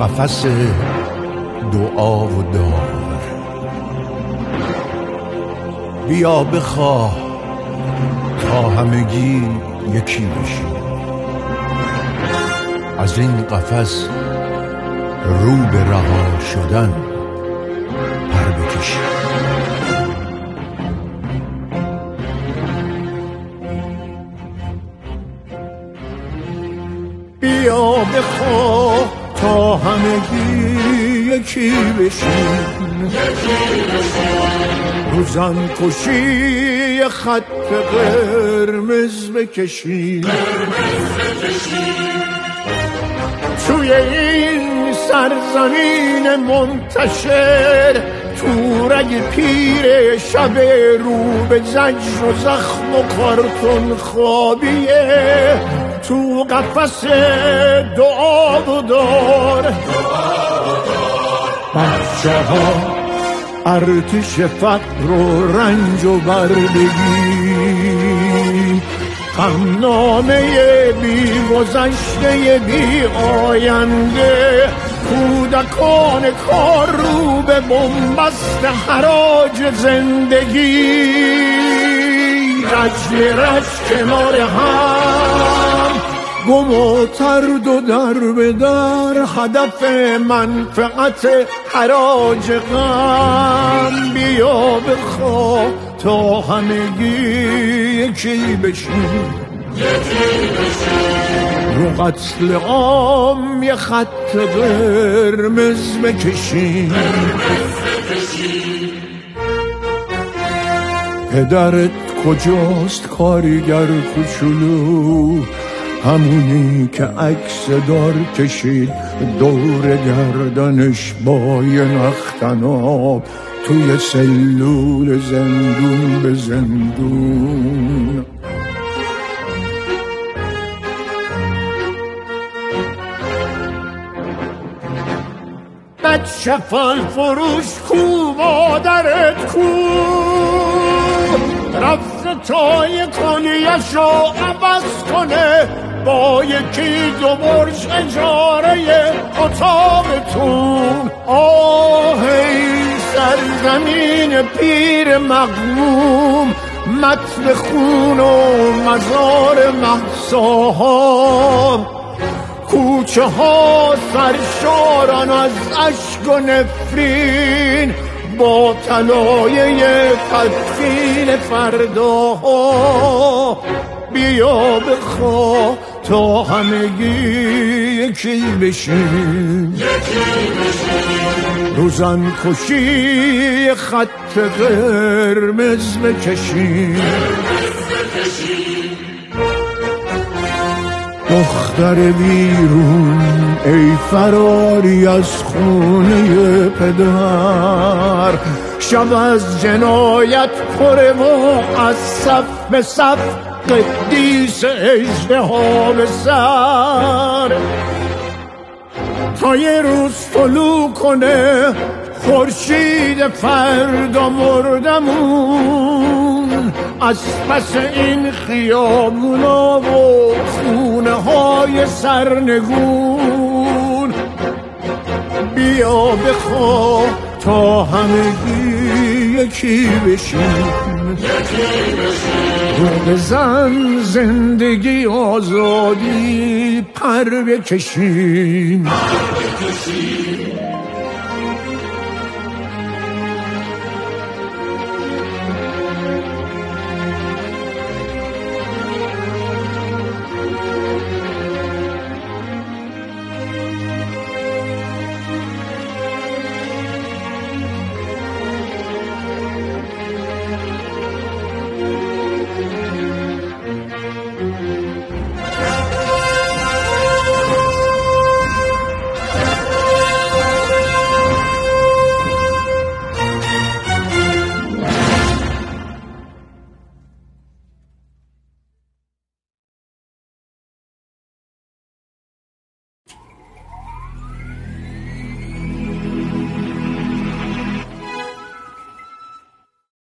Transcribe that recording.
قفس دعا و دار. بیا بخواه تا همگی یکی بشیم، از این قفس رو به رها شدن پر بکشیم. بیا بخواه تا همگی یکی بشیم، روزن کشی خط قرمز بکشیم. توی این سرزمین منتشر تورگ پیر شب رو به زجر و زخم و کارتون خوابیه، تو قفس دعا و دار. بچه ها ارتش فقر و رنج و بردگی، غمنامه بی گذشته بی آینده، کودکان کار رو به بنبست حراج زندگی. رج رج کنار هم، گم و ترد و در به در، هدف منفعت حراج غم. بیا بخواه تا همگی یکی بشیم، رو قتل عام یه خط قرمز بکشیم. پدرت کجاست کارگر کوچولو، همونی که عکس دار کشید دور گردنش با یه نختناب توی سلول زندون به زندون. بچه فال فروش کو، مادرت کو، رفت تا یک کلیه‌شو عوض کنه با یکی دو برج اجاره اتاقتون. آه ای سرزمین پیر مغموم، متن خون و مزار مهساها، کوچه ها سرشاران از اشک و نفرین، با طلایه تدفین فرداها. بیا بخواه تا همگی یکی بشیم، روزن کشی خط قرمز بکشیم. دختر بیرون ای فراری از خونه پدر، شب از جنایت پره و از صف به صف قدیس اژدها به سر. تا یه روز طلوع کنه خورشید فردا مردمون، از پس این خیابونا و خونه های سرنگون. بیا بخواه تا همگی یکی بشیم، رو بزن زندگی آزادی پر بکشیم.